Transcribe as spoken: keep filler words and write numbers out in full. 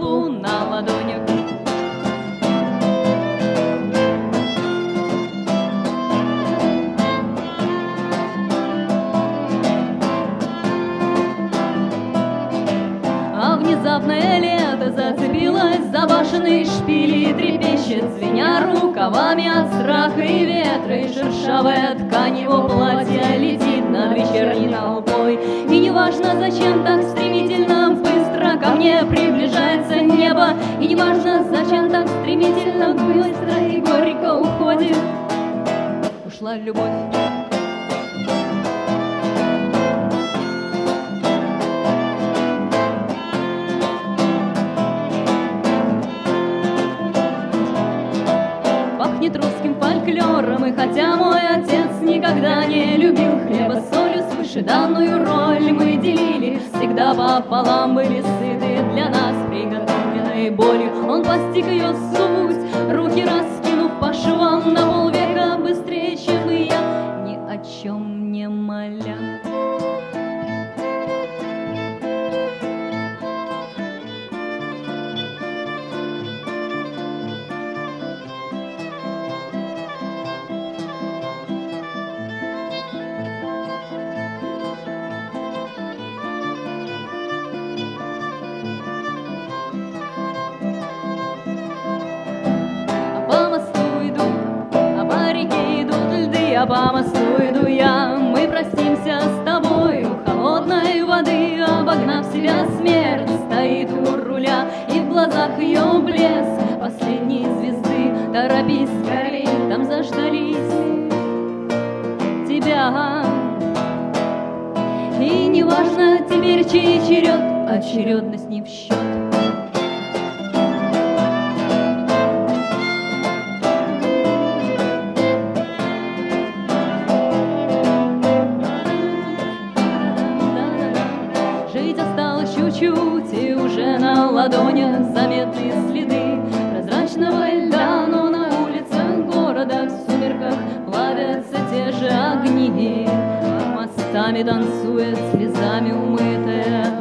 лампу на ладонях. А внезапное лето зацепилось за башенные шпили, трепещет, звеня рукавами от страха и ветра, и шершавая ткань его платья летит над вечерней толпой. И неважно, зачем так стремительно быстро ко мне приближается небо, и неважно, зачем так стремительно быстро и горько уходит. Ушла любовь. Пахнет русским фольклором, и хотя мой отец никогда не любил хлеба с солью свыше данную роль мы делили, всегда пополам были сыты для нас приготовленной болью. Он постиг ее суть, руки раскинув по швам на полвека быстрее, чем и я, ни о чем не моля. А по мосту иду я, мы простимся с тобой у холодной воды, обогнав себя смерть, стоит у руля, и в глазах ее блеск последней звезды. Торопись скорей, там заждались тебя. И неважно теперь, чей черед, очередность не в счет. Жить осталось чуть-чуть, и уже на ладонях заметны следы прозрачного льда, но на улицах города в сумерках плавятся те же огни. Мостами танцует слезами умытая